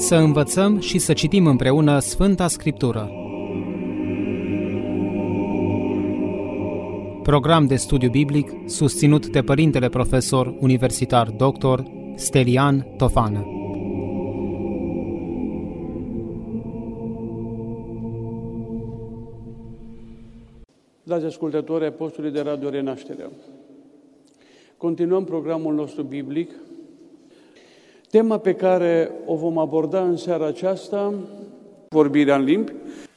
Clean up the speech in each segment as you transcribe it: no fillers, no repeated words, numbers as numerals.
Să învățăm și să citim împreună Sfânta Scriptură. Program de studiu biblic susținut de Părintele Profesor Universitar Dr. Stelian Tofană. Dragi ascultători ai postului de Radio Renașterea, continuăm programul nostru biblic. Tema pe care o vom aborda în seara aceasta, vorbirea în limbi,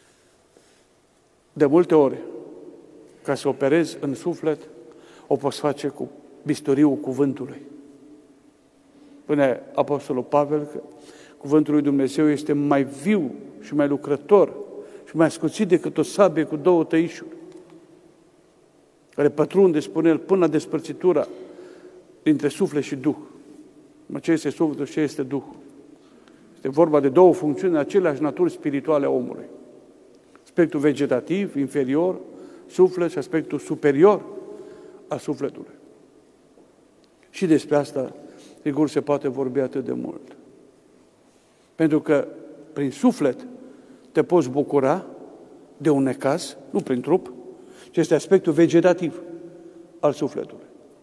de multe ori, ca să operezi în suflet, o poți face cu bisturiul cuvântului. Spune Apostolul Pavel că cuvântul lui Dumnezeu este mai viu și mai lucrător și mai ascuțit decât o sabie cu două tăișuri, care pătrunde, spune el, până la despărțitura dintre suflet și duh. Ce este sufletul și ce este duhul? Este vorba de două funcțiuni, aceleași naturi spirituale a omului. Aspectul vegetativ, inferior, suflet, și aspectul superior al sufletului. Și despre asta, sigur, se poate vorbi atât de mult. Pentru că prin suflet te poți bucura de un necaz, nu prin trup, ci este aspectul vegetativ al sufletului.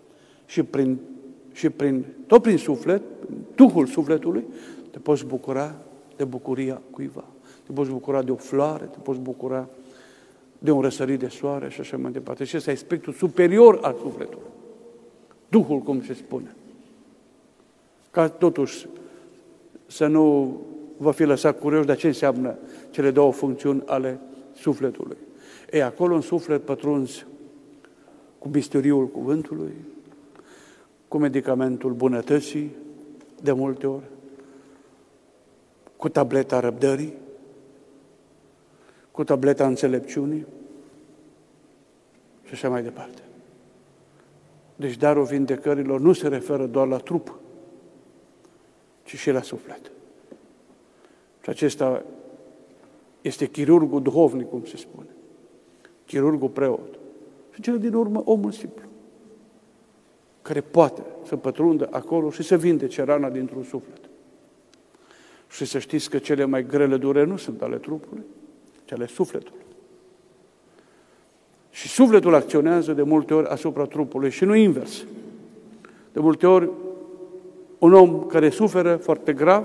Tot prin suflet, Duhul sufletului, te poți bucura de bucuria cuiva. Te poți bucura de o floare, te poți bucura de un răsărit de soare și așa mai departe. Și este aspectul superior al sufletului. Duhul, cum se spune. Ca totuși să nu vă fi lăsat curios de ce înseamnă cele două funcțiuni ale sufletului. Ei, acolo în suflet pătrunzi cu bisturiul cuvântului, cu medicamentul bunătății, de multe ori, cu tableta răbdării, cu tableta înțelepciunii și așa mai departe. Deci darul vindecărilor nu se referă doar la trup, ci și la suflet. Și acesta este chirurgul duhovnic, cum se spune. Chirurgul preot. Și cel din urmă, omul simplu, care poate să pătrundă acolo și să vindece rana dintr-un suflet. Și să știți că cele mai grele dureri nu sunt ale trupului, ci ale sufletului. Și sufletul acționează de multe ori asupra trupului și nu invers. De multe ori, un om care suferă foarte grav,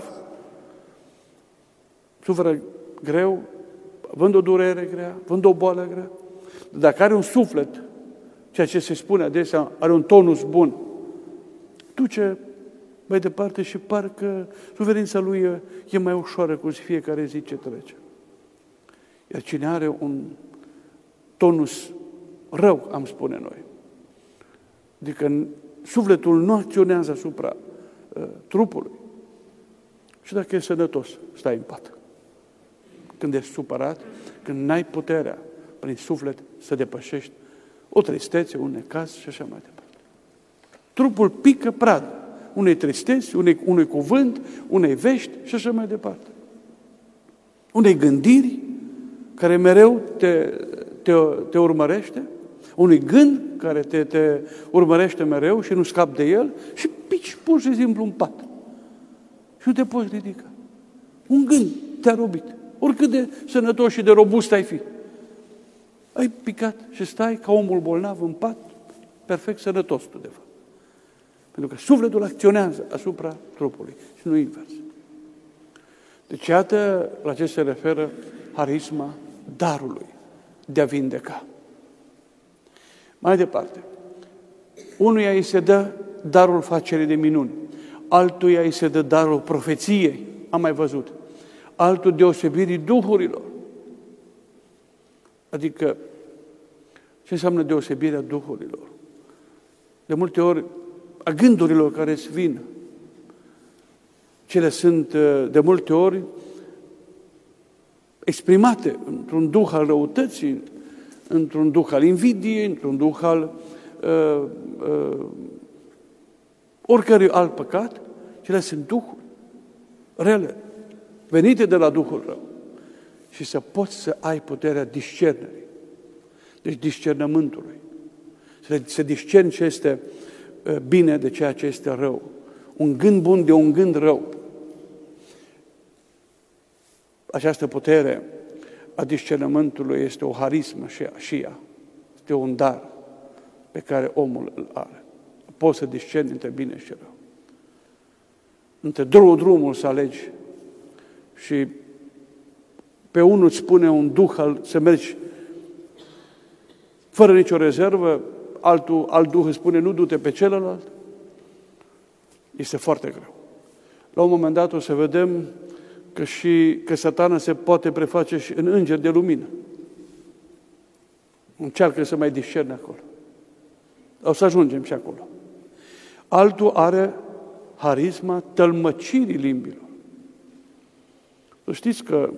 suferă greu, având o durere grea, având o boală grea, dacă are un suflet, ceea ce se spune adesea, are un tonus bun, duce mai departe și parcă suferința lui e mai ușoară cu fiecare zi ce trece. Iar cine are un tonus rău, am spune noi, adică sufletul nu acționează asupra trupului, și dacă e sănătos, stai în pat. Când ești supărat, când n-ai puterea prin suflet să depășești o tristețe, un necaz și așa mai departe. Trupul pică pradă unei tristeți, unui cuvânt, unei vești și așa mai departe. Unei gândiri care mereu te urmărește, unui gând care te urmărește mereu și nu scapi de el și pici pur și simplu în pat. Și nu te poți ridica. Un gând te-a robit. Oricât de sănătos și de robust ai fi. Ai picat și stai ca omul bolnav în pat, perfect sănătos tu, de fapt. Pentru că sufletul acționează asupra trupului și nu invers. Deci, iată la ce se referă harisma darului de a vindeca. Mai departe, unuia îi se dă darul facerii de minuni, altuia îi se dă darul profeției, am mai văzut, altul deosebirii duhurilor. Adică, ce înseamnă deosebirea duhurilor? De multe ori, a gândurilor care îți vin. Cele sunt, de multe ori, exprimate într-un duh al răutății, într-un duh al invidiei, într-un duh al oricărui alt păcat. Cele sunt duhuri rele, venite de la Duhul rău. Și să poți să ai puterea discernerii. Deci discernământului. Să discerni ce este bine de ceea ce este rău. Un gând bun de un gând rău. Această putere a discernământului este o harismă și ea. Este un dar pe care omul îl are. Poți să discerni între bine și rău. Între drumul să alegi și pe unul îți spune un duh să mergi fără nicio rezervă, alt duh îți spune nu du-te pe celălalt. Este foarte greu. La un moment dat o să vedem că Satana se poate preface și în înger de lumină. Încearcă să mai discerne acolo. O să ajungem și acolo. Altul are harisma tălmăcirii limbilor. Să știți că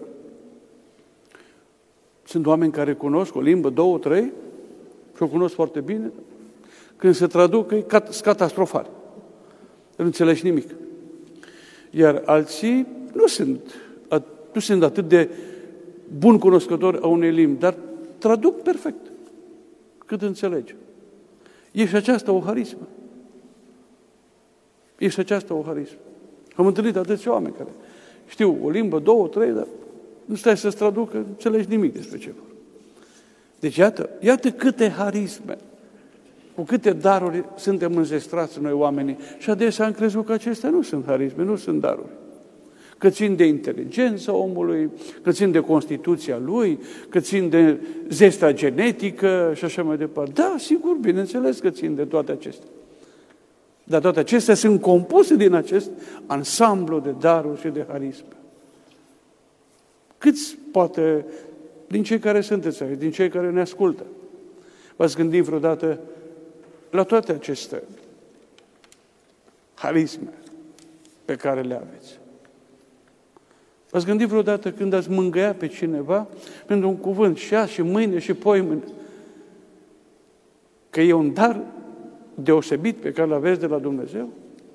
sunt oameni care cunosc o limbă, 2, 3, și o cunosc foarte bine. Când se traduc, e catastrofal. Nu înțelegi nimic. Iar alții nu sunt atât de bun cunoscători a unei limbi, dar traduc perfect, cât înțelege. E și aceasta o harismă. E și aceasta o harismă. Am întâlnit atâția oameni care știu o limbă, 2, 3, dar nu stai să-ți traducă, nu înțelegi nimic despre ce vor. Deci iată câte harisme, cu câte daruri suntem înzestrați noi oamenii și adesea am crezut că acestea nu sunt harisme, nu sunt daruri. Că țin de inteligența omului, că țin de constituția lui, că țin de zestra genetică și așa mai departe. Da, sigur, bineînțeles că țin de toate acestea. Dar toate acestea sunt compuse din acest ansamblu de daruri și de harisme. Câți poate din cei care sunteți aici, din cei care ne ascultă, v-ați gândit vreodată la toate aceste harisme pe care le aveți? V-ați gândit vreodată când ați mângâia pe cineva pentru un cuvânt și azi, și mâine, și poimâine, că e un dar deosebit pe care îl aveți de la Dumnezeu?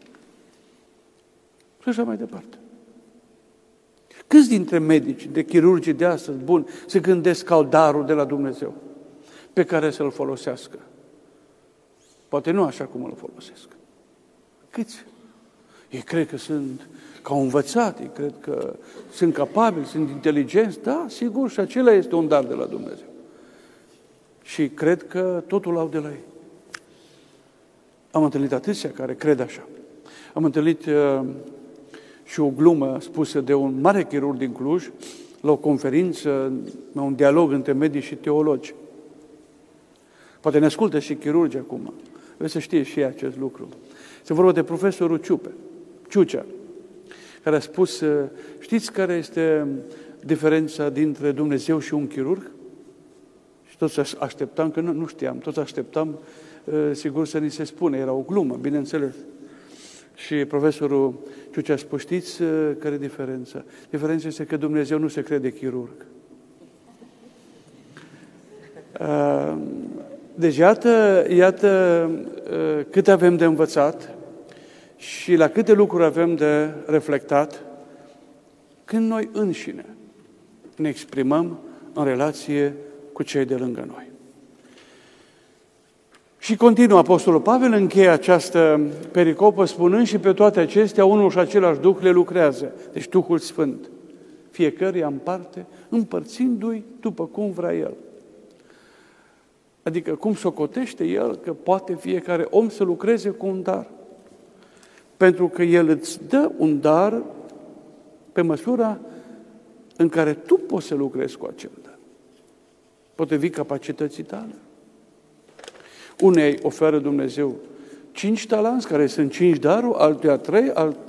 Și așa mai departe. Câți dintre medici, de chirurgii de astăzi, buni, se gândesc că au darul de la Dumnezeu pe care să-l folosească? Poate nu așa cum îl folosesc. Câți? Ei cred că au învățat, ei cred că sunt capabili, sunt inteligenți. Da, sigur, și acela este un dar de la Dumnezeu. Și cred că totul au de la ei. Am întâlnit atâția care cred așa. Am întâlnit și o glumă spusă de un mare chirurg din Cluj, la o conferință, la un dialog între medici și teologi. Poate ne ascultă și chirurgi acum. Vreau să știe și ei acest lucru. Se vorba de profesorul Ciucea, care a spus, știți care este diferența dintre Dumnezeu și un chirurg? Și toți așteptam, că nu știam, toți așteptam, sigur, să ni se spune. Era o glumă, bineînțeles. Și profesorul Ciucea a spus, știți care e diferența? Diferența este că Dumnezeu nu se crede chirurg. Deci iată cât avem de învățat și la câte lucruri avem de reflectat când noi înșine ne exprimăm în relație cu cei de lângă noi. Și continuă Apostolul Pavel, încheie această pericopă spunând și pe toate acestea unul și același Duh le lucrează. Deci Duhul Sfânt. Fiecăruia în parte, împărțindu-i după cum vrea El. Adică cum socotește El că poate fiecare om să lucreze cu un dar. Pentru că El îți dă un dar pe măsura în care tu poți să lucrezi cu acel dar. Potrivit capacității tale. Unei oferă Dumnezeu 5 talanți, care sunt 5 daruri, altuia 3,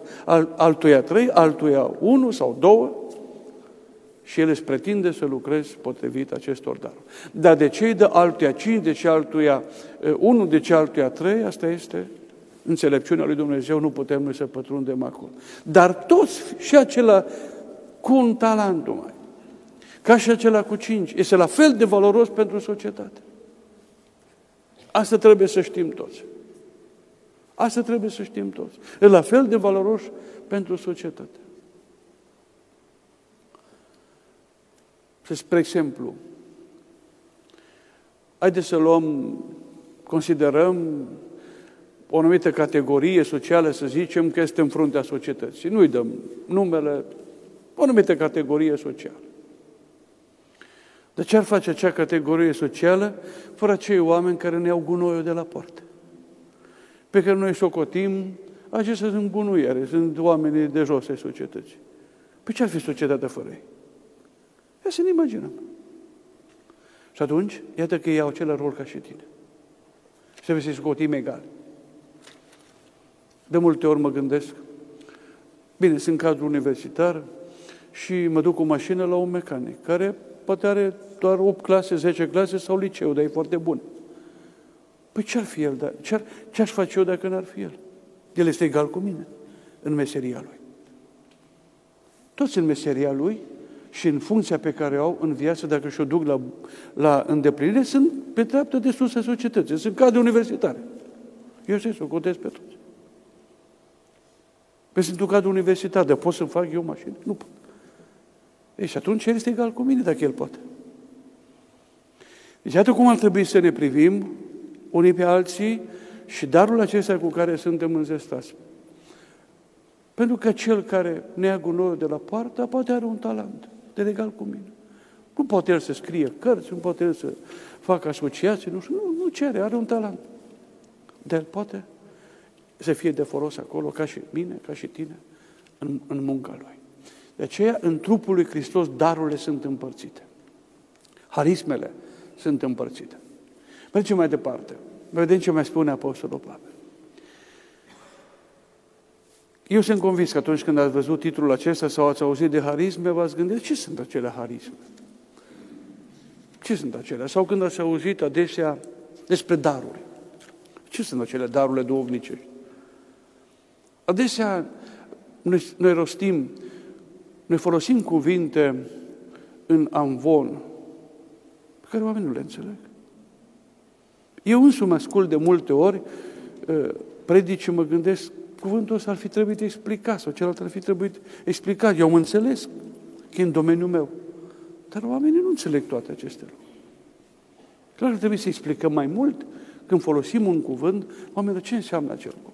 altuia 1 sau 2, și El îți pretinde să lucrezi potrivit acestor daruri. Dar de ce îi dă altuia 5, de ce altuia 1, de ce altuia 3, asta este înțelepciunea lui Dumnezeu, nu putem noi să pătrundem acolo. Dar toți, și acela cu un talent numai, ca și acela cu 5, este la fel de valoros pentru societate. Asta trebuie să știm toți. Asta trebuie să știm toți. E la fel de valoros pentru societate. Spre exemplu, haideți să considerăm o anumită categorie socială, să zicem că este în fruntea societății. Nu-i dăm numele, o anumită categorie socială. Dar ce ar face acea categorie socială fără acei oameni care ne iau gunoiul de la poartă? Pe care noi socotim, acestea sunt gunoiere, sunt oamenii de jos ai societății. Păi ce ar fi societatea fără ei? Ia să ne imaginăm. Și atunci, iată că ei au același rol ca și tine. Și trebuie să-i socotim egal. De multe ori mă gândesc, bine, sunt cadru universitar și mă duc cu mașină la un mecanic, care poate are doar 8 clase, 10 clase sau liceu, dar e foarte bun. Păi ce-ar fi el? Ce-aș face eu dacă n-ar fi el? El este egal cu mine în meseria lui. Toți în meseria lui și în funcția pe care o au în viață, dacă și-o duc la îndeplinire, sunt pe treaptă de sus a societății, sunt cadre universitare. Eu știu să o cotez pe toți. Păi sunt un cadru universitar, dar pot să-mi fac eu mașini? Nu pot. Ei, și atunci el este egal cu mine, dacă el poate. Deci, iată cum ar trebui să ne privim unii pe alții și darul acesta cu care suntem înzestați. Pentru că cel care ne ia gunoiul de la poartă, poate are un talent, de egal cu mine. Nu poate el să scrie cărți, nu poate el să facă asociații, nu cere, are un talent. Dar el poate să fie de folos acolo, ca și mine, ca și tine, în munca lui. De aceea, în trupul lui Hristos, darurile sunt împărțite. Harismele sunt împărțite. Mergem mai departe. Vedem ce mai spune Apostolul Pavel. Eu sunt convins că atunci când ați văzut titlul acesta sau ați auzit de harisme, v-ați gândit, ce sunt acele harisme? Ce sunt acelea? Sau când ați auzit adesea despre daruri. Ce sunt acele darurile duhovnicești? Adesea noi rostim, noi folosim cuvinte în amvon pe care oamenii nu le înțeleg. Eu însumi ascult de multe ori predici și mă gândesc, cuvântul ăsta ar fi trebuit explicat sau celălalt ar fi trebuit explicat. Eu am înțeles că e în domeniul meu. Dar oamenii nu înțeleg toate aceste lucruri. Clar că trebuie să explicăm mai mult când folosim un cuvânt, oamenii, ce înseamnă acel cuvânt.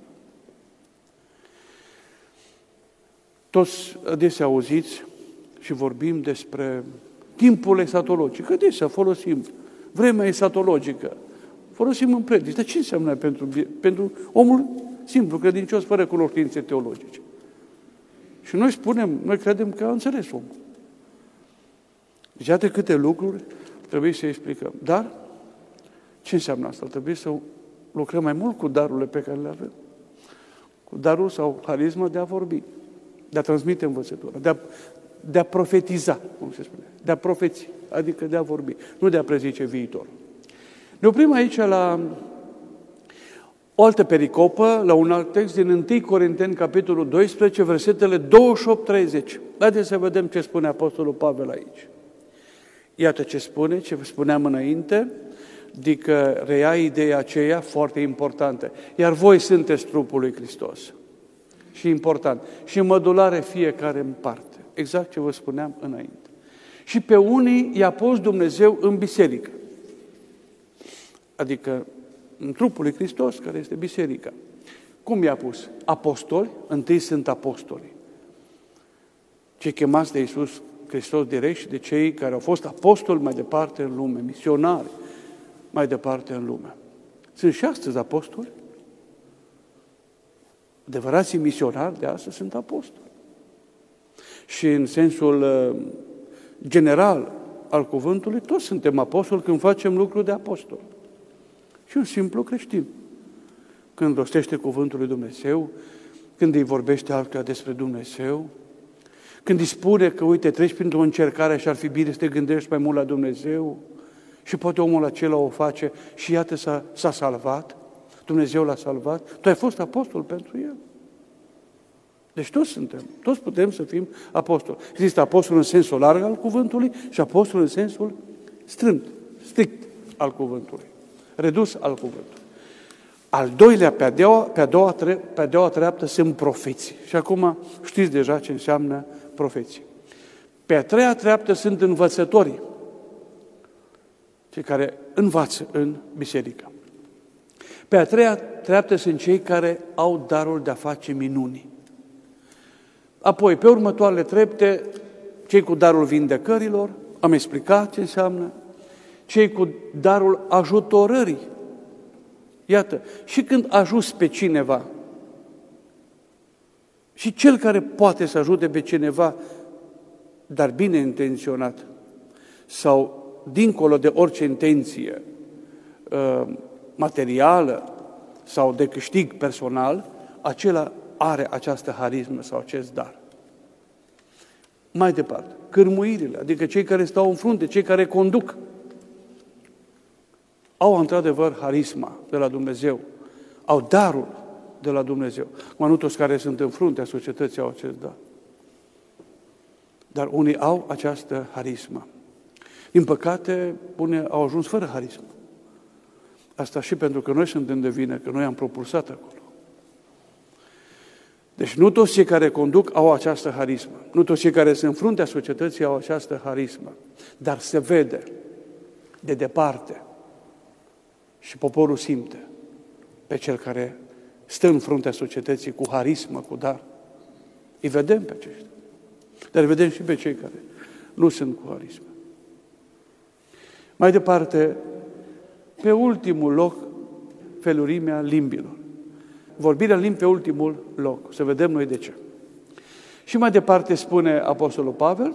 Toți adesea auziți și vorbim despre timpul esatologic. Adesea folosim vremea esatologică. Folosim în predici. Dar ce înseamnă pentru omul simplu, credincios, fără cunoștințe teologice? Și noi credem că a înțeles omul. Deci, iată câte lucruri trebuie să explicăm. Dar, ce înseamnă asta? Trebuie să lucrăm mai mult cu darurile pe care le avem. Cu darul sau harisma de a vorbi, de a transmite învățătura, de a profetiza, cum se spune, de a profeți, adică de a vorbi, nu de a prezice viitor. Ne oprim aici la o altă pericopă, la un alt text din 1 Corinteni, capitolul 12, versetele 28-30. Haideți să vedem ce spune Apostolul Pavel aici. Iată ce spune, ce spuneam înainte, adică reia ideea aceea foarte importantă. Iar voi sunteți trupul lui Hristos. Și important. Și în mădulare fiecare în parte. Exact ce vă spuneam înainte. Și pe unii i-a pus Dumnezeu în biserică. Adică în trupul lui Hristos, care este biserica. Cum i-a pus? Apostoli, întâi sunt apostoli. Cei chemați de Iisus Hristos direct și de cei care au fost apostoli mai departe în lume, misionari mai departe în lume. Sunt și astăzi apostoli. Adevărații misionari de astăzi sunt apostoli. Și în sensul general al cuvântului, toți suntem apostoli când facem lucruri de apostol. Și un simplu creștin. Când rostește cuvântul lui Dumnezeu, când îi vorbește altuia despre Dumnezeu, când îi spune că, uite, treci printr-o încercare și ar fi bine să te gândești mai mult la Dumnezeu și poate omul acela o face și iată s-a salvat, Dumnezeu l-a salvat, tu ai fost apostol pentru el. Deci toți putem să fim apostoli. Există apostol în sensul larg al cuvântului și apostol în sensul strict al cuvântului, redus al cuvântului. Al doilea, pe a doua treaptă sunt profeții. Și acum știți deja ce înseamnă profeții. Pe a treia treaptă sunt învățătorii, cei care învață în biserică. Pe a treia treaptă sunt cei care au darul de a face minuni. Apoi, pe următoarele trepte, cei cu darul vindecărilor, am explicat ce înseamnă, cei cu darul ajutorării. Iată, și când ajuți pe cineva, și cel care poate să ajute pe cineva, dar bine intenționat, sau dincolo de orice intenție materială sau de câștig personal, acela are această harismă sau acest dar. Mai departe, cârmuirile, adică cei care stau în frunte, cei care conduc, au într-adevăr harisma de la Dumnezeu, au darul de la Dumnezeu. Acum, nu toți care sunt în fruntea societății au acest dar. Dar unii au această harismă. Din păcate, unii au ajuns fără harismă. Asta și pentru că noi suntem de vină, că noi am propulsat acolo. Deci nu toți cei care conduc au această harismă. Nu toți cei care sunt în fruntea societății au această harismă. Dar se vede de departe și poporul simte pe cel care stă în fruntea societății cu harismă, cu dar. Îi vedem pe aceștia. Dar îi vedem și pe cei care nu sunt cu harismă. Mai departe, pe ultimul loc, felurimea limbilor. Vorbirea în limbi pe ultimul loc. Să vedem noi de ce. Și mai departe spune Apostolul Pavel,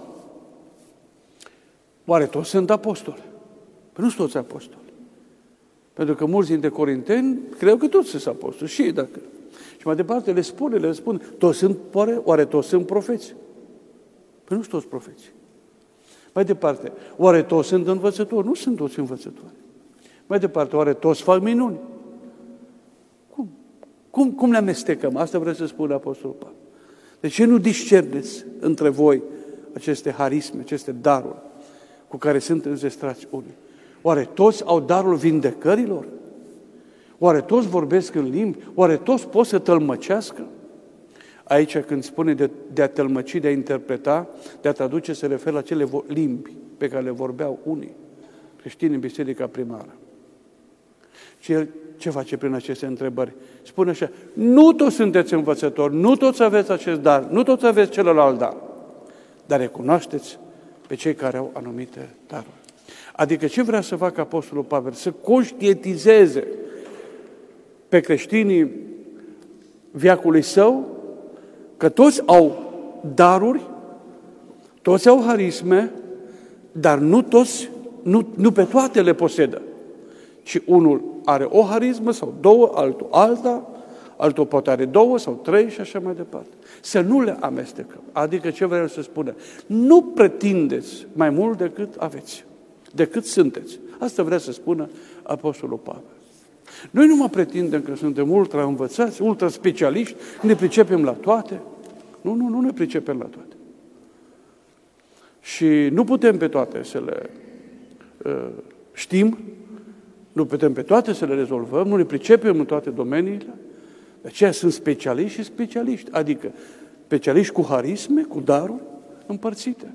oare toți sunt apostoli? Păi nu sunt toți apostoli. Pentru că mulți dintre corinteni cred că toți sunt apostoli. Și dacă. Și mai departe le spune, toți sunt, oare toți sunt profeți? Păi nu sunt toți profeți. Mai departe, oare toți sunt învățători? Nu sunt toți învățători. Mai departe, oare toți fac minuni? Cum le amestecăm? Asta vrea să spună Apostolul Pavel. De ce nu discerneți între voi aceste harisme, aceste daruri cu care sunt înzestrați unii? Oare toți au darul vindecărilor? Oare toți vorbesc în limbi? Oare toți pot să tălmăcească? Aici când spune de a tălmăci, de a interpreta, de a traduce, se referă la cele limbi pe care le vorbeau unii creștini în biserica primară. Și el ce face prin aceste întrebări? Spune așa, nu toți sunteți învățători, nu toți aveți acest dar, nu toți aveți celălalt dar, dar recunoașteți pe cei care au anumite daruri. Adică ce vrea să facă Apostolul Pavel? Să conștientizeze pe creștinii veacului său că toți au daruri, toți au harisme, dar nu toți, nu pe toate le posedă. Și unul are o harismă sau două, altul alta, altul poate are două sau trei și așa mai departe. Să nu le amestecăm. Adică ce vreau să spună? Nu pretindeți mai mult decât aveți, decât sunteți. Asta vrea să spună Apostolul Pavel. Noi nu mă pretindem că suntem ultra învățați, ultra specialiști, ne pricepem la toate. Nu ne pricepem la toate. Și nu putem pe toate să le știm, nu putem pe toate să le rezolvăm, nu ne pricepem în toate domeniile. De aceea sunt specialiști și specialiști, adică specialiști cu harisme, cu daruri împărțite.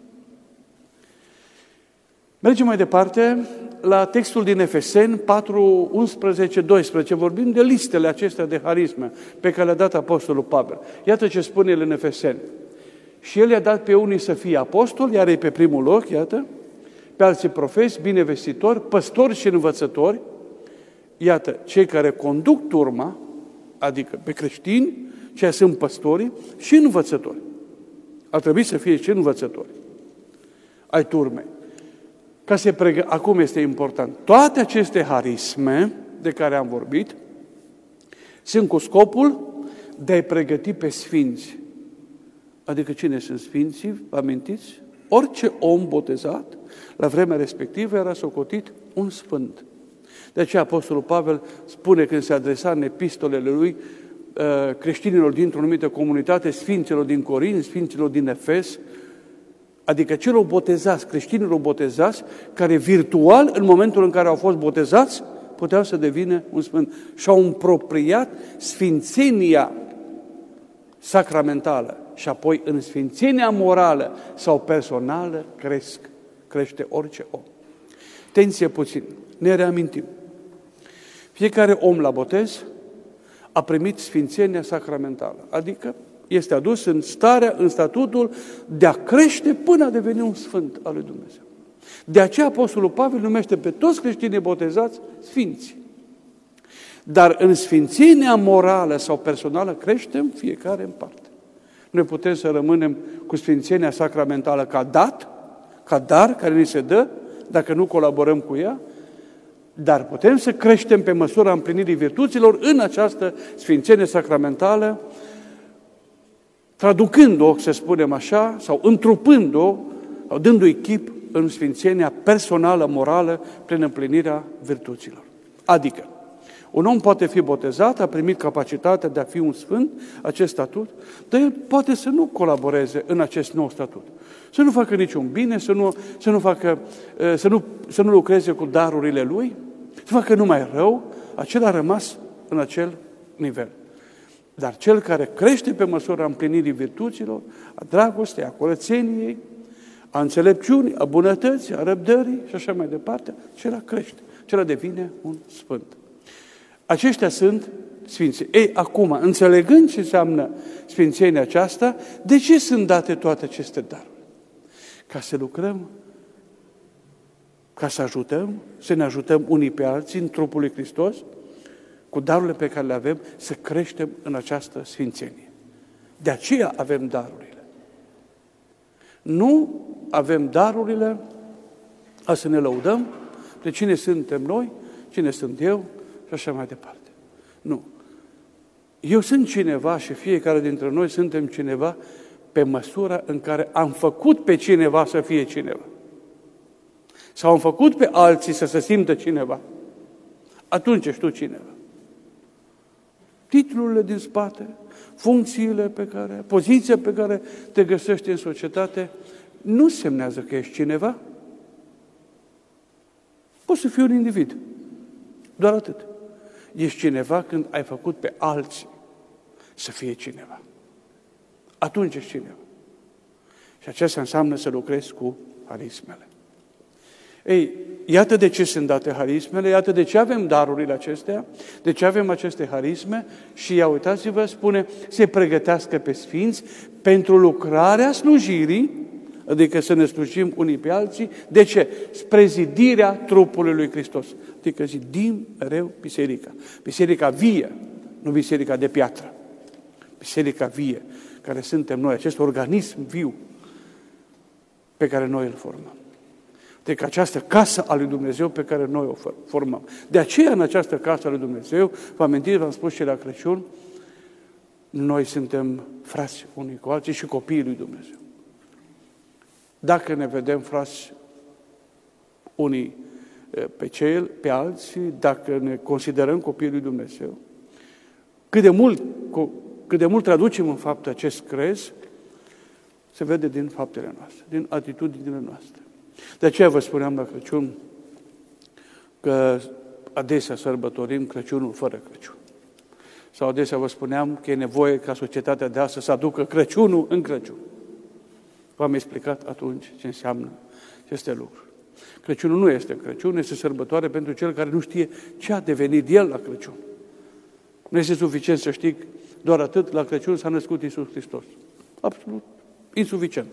Mergem mai departe la textul din Efeseni 4, 11, 12. Vorbim de listele acestea de harisme pe care le-a dat Apostolul Pavel. Iată ce spune el în Efeseni. Și el i-a dat pe unii să fie apostoli, iar ei pe primul loc, iată, pe alții profeți, binevestitori, păstori și învățători, iată, cei care conduc turma, adică pe creștini, cei sunt păstorii și învățători. Ar trebui să fie și învățători ai turmei. Acum este important. Toate aceste harisme de care am vorbit sunt cu scopul de a-i pregăti pe sfinți. Adică cine sunt sfinții? Amintiți? Orice om botezat, la vremea respectivă, era socotit un sfânt. De aceea Apostolul Pavel spune când se adresa în epistolele lui creștinilor dintr-o anumită comunitate, sfinților din Corint, sfinților din Efes, adică celor botezați, creștinilor botezați, care virtual, în momentul în care au fost botezați, puteau să devină un sfânt. Și-au împropriat sfințenia sacramentală și apoi în sfințenia morală sau personală crește orice om. Atenție puțin, ne reamintim. Fiecare om la botez a primit sfințenia sacramentală, adică este adus în statutul de a crește până a deveni un sfânt al lui Dumnezeu. De aceea Apostolul Pavel numește pe toți creștinii botezați sfinți. Dar în sfințenia morală sau personală creștem fiecare în parte. Noi putem să rămânem cu sfințenia sacramentală ca dar care ni se dă, dacă nu colaborăm cu ea, dar putem să creștem pe măsura împlinirii virtuților în această sfințenie sacramentală, traducând-o, să spunem așa, sau întrupând-o, sau dându-i chip în sfințenia personală, morală, prin împlinirea virtuților. Adică, un om poate fi botezat, a primit capacitatea de a fi un sfânt, acest statut, dar el poate să nu colaboreze în acest nou statut. Să nu facă niciun bine, să nu lucreze cu darurile lui, să facă numai rău, acela a rămas în acel nivel. Dar cel care crește pe măsura împlinirii virtuților, a dragostei, a curățeniei, a înțelepciunii, a bunătății, a răbdării și așa mai departe, acela crește, acela devine un sfânt. Aceștia sunt sfinți. Ei, acum, înțelegând ce înseamnă sfințenia aceasta, de ce sunt date toate aceste daruri? Ca să lucrăm, ca să ajutăm, să ne ajutăm unii pe alții în trupul lui Hristos, cu darurile pe care le avem, să creștem în această sfințenie. De aceea avem darurile. Nu avem darurile a să ne lăudăm de cine suntem noi, cine sunt eu și așa mai departe. Nu. Eu sunt cineva și fiecare dintre noi suntem cineva pe măsura în care am făcut pe cineva să fie cineva. Sau am făcut pe alții să se simtă cineva. Atunci ești tu cineva. Titlurile din spate, funcțiile pe care, poziția pe care te găsești în societate, nu semnează că ești cineva. Poți să fii un individ. Doar atât. Ești cineva când ai făcut pe alții să fie cineva. Atunci ești cineva. Și aceasta înseamnă să lucrezi cu harismele. Ei, iată de ce sunt date harismele, iată de ce avem darurile acestea, de ce avem aceste harisme și ia uitați-vă, spune, se pregătească pe sfinți pentru lucrarea slujirii, adică să ne slujim unii pe alții. De ce? Spre zidirea trupului lui Hristos. Adică zidim mereu biserica. Biserica vie, nu biserica de piatră. Biserica vie, care suntem noi, acest organism viu pe care noi îl formăm. Deci această casă a lui Dumnezeu pe care noi o formăm. De aceea, în această casă a lui Dumnezeu, vă amintiți, v-am spus și la Crăciun, noi suntem frați unii cu alții și copiii lui Dumnezeu. Dacă ne vedem frați unii pe alții, dacă ne considerăm copiii lui Dumnezeu, cât de mult traducem în fapt acest crez, se vede din faptele noastre, din atitudinile noastre. De aceea vă spuneam la Crăciun că adesea sărbătorim Crăciunul fără Crăciun. Sau adesea vă spuneam că e nevoie ca societatea de astăzi să aducă Crăciunul în Crăciun. V-am explicat atunci ce înseamnă aceste lucruri. Crăciunul nu este Crăciun, este sărbătoare pentru cel care nu știe ce a devenit el la Crăciun. Nu este suficient să știi doar atât, la Crăciun s-a născut Iisus Hristos. Absolut insuficient.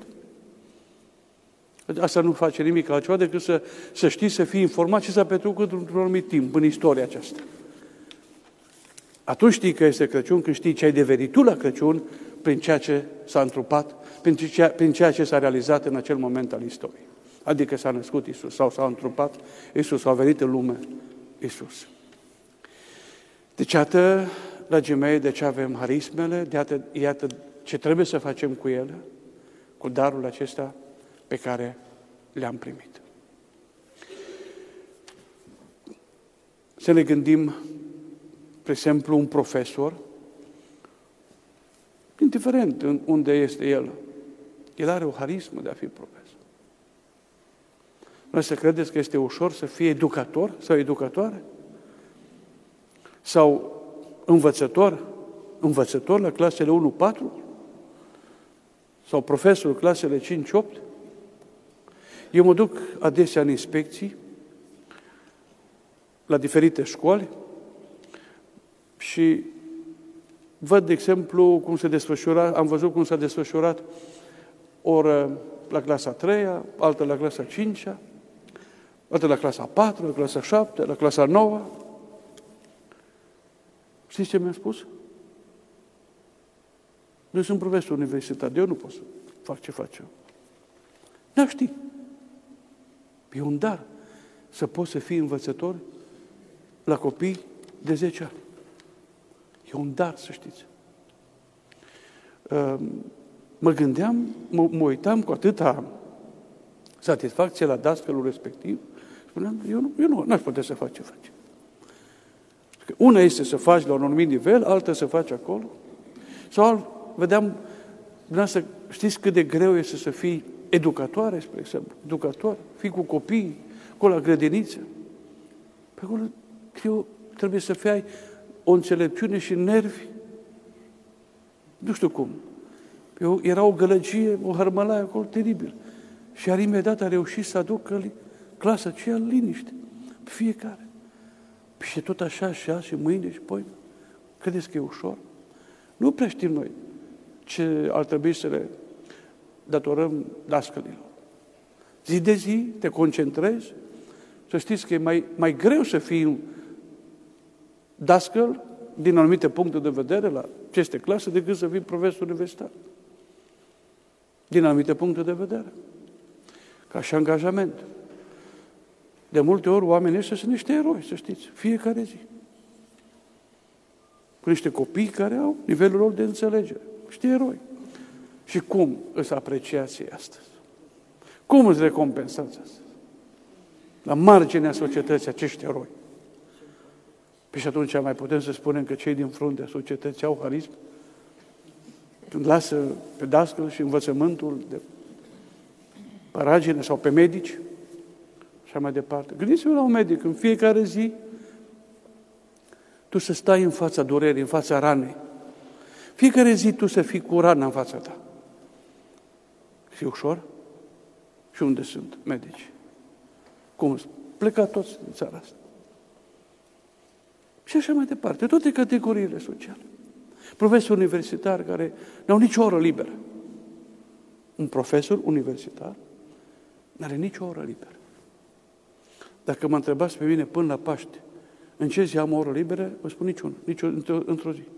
Asta nu face nimic altceva decât să știi, să fii informat ce s-a petrecut într-un anumit timp în istoria aceasta. Atunci știi că este Crăciun, când știi ce ai devenit tu la Crăciun, prin ceea ce s-a întrupat, prin ceea ce s-a realizat în acel moment al istoriei. Adică s-a născut Iisus sau s-a întrupat Iisus, sau a venit în lume Iisus. Deci, iată, dragii mei, de ce avem harismele, iată ce trebuie să facem cu ele, cu darul acesta pe care le-am primit. Să ne gândim, de exemplu, un profesor, indiferent unde este el are o harismă de a fi profesor. Noi să credeți că este ușor să fie educator sau educatoare? Sau învățător la clasele 1-4? Sau profesor clasele 5-8? Eu mă duc adesea în inspecții la diferite școli și Văd, de exemplu, cum se desfășura, am văzut cum s-a desfășurat o oră la clasa 3-a, altă la clasa 5-a, altă la clasa 4, la clasa 7, la clasa 9. Știți ce mi-a spus? Eu sunt profesor universitar, eu nu pot să fac ce fac eu. N-aș ști. E un dar să poți să fii învățător la copii de 10 ani. E un dar, să știți. Mă gândeam, mă uitam cu atâta satisfacție la dascălul respectiv. Spuneam, eu nu aș putea să fac ce face. Una este să faci la un anumit nivel, alta să faci acolo. Sau vedeam, dumneavoastră, știți cât de greu este să fii educatoare, spre exemplu, educator, fii cu copii, acolo la grădiniță. Pe acolo trebuie să fii o înțelepciune și nervi. Nu știu cum. Era o gălăgie, o hărmălaie acolo teribil. Și imediat a reușit să aducă clasa aceea în liniște. Pe fiecare. Și tot așa și azi și mâine și poi. Credeți că e ușor? Nu prea știm noi ce ar trebui să le datorăm dascălilor. Zi de zi te concentrezi. Să știți că e mai greu să fii un dascăl din anumite puncte de vedere la aceste clase decât să fii profesor universitar. Din anumite puncte de vedere. Ca și angajament. De multe ori oamenii ăștia sunt niște eroi, să știți, fiecare zi. Cu niște copii care au nivelul lor de înțelegere. Niște eroi. Și cum îți apreciați astăzi? Cum îți recompensați astăzi? La marginea societății acești eroi. Păi și atunci mai putem să spunem că cei din fruntea societății au harism? Când lasă pe dascăl și învățământul de paragine sau pe medici, așa mai departe. Gândiți-vă la un medic, în fiecare zi, tu să stai în fața durerii, în fața ranei. Fiecare zi tu să fii cu rana în fața ta. Și ușor? Și unde sunt medici? Cum? Plecat toți din țara asta. Și așa mai departe. Toate categoriile sociale. Profesori universitari care n-au nicio oră liberă. Un profesor universitar n-are nicio oră liberă. Dacă mă întrebați pe mine până la Paște, în ce zi am o oră liberă, vă spun niciuna, într-o zi.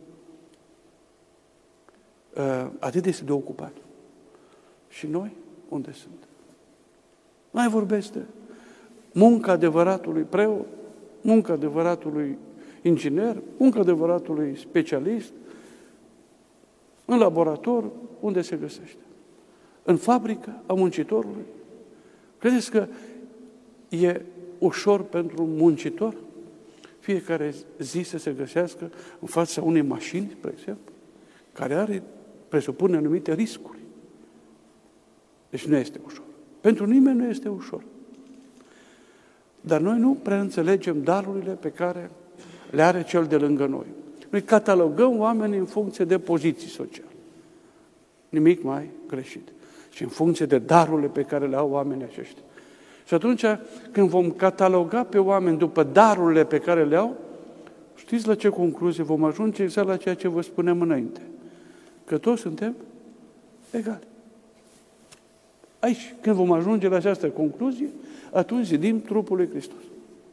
Atât este de ocupat. Și noi, unde sunt? Mai vorbesc de munca adevăratului preot, munca adevăratului inginer, munca adevăratului specialist, în laborator, unde se găsește? În fabrică a muncitorului. Credeți că e ușor pentru un muncitor fiecare zi să se găsească în fața unei mașini, spre exemplu, care presupune anumite riscuri. Deci nu este ușor. Pentru nimeni nu este ușor. Dar noi nu prea înțelegem darurile pe care le are cel de lângă noi. Noi catalogăm oamenii în funcție de poziții sociale. Nimic mai greșit. Și în funcție de darurile pe care le au oamenii aceștia. Și atunci, când vom cataloga pe oameni după darurile pe care le au, știți la ce concluzie vom ajunge? Exact la ceea ce vă spuneam înainte. Că toți suntem egali. Aici, când vom ajunge la această concluzie, atunci zidim trupul lui Hristos.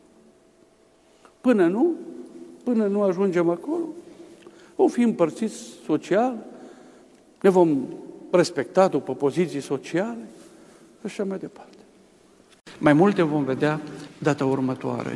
Până nu ajungem acolo, vom fi împărțiți social, ne vom respecta după poziții sociale, și așa mai departe. Mai multe vom vedea data următoare.